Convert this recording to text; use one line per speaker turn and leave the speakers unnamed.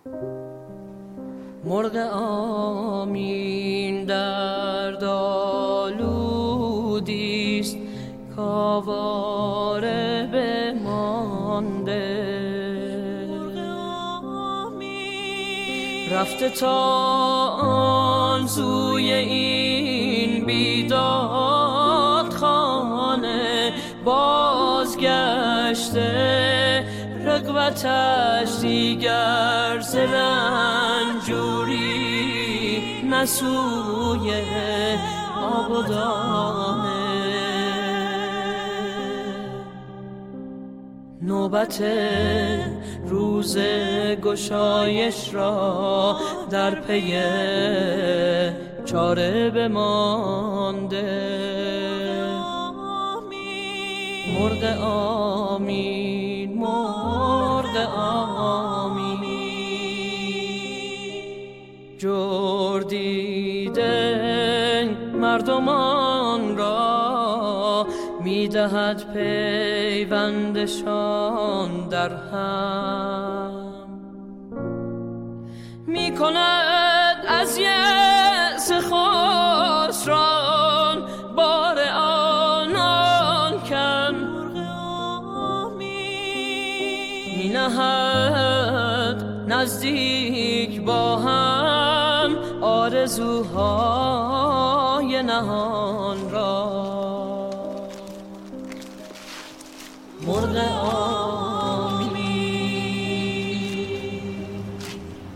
مرغ آمین دردآلودیست کآواره بمانده، رفته تا آن سوی این بیداد خانه، بازگشته رغبتش دیگر ز رنجوری نسوی آب و دانه. نوبت روز گشایش را در پی چاره بمانده. مرغ آمین، مرغ آمین، جور دیده مردمان را میدهد پیوندشان در هم، میکند از یأس خسران بار آنان کم، مینهد نزدیک با هم آرزوهای نهان را. مرغ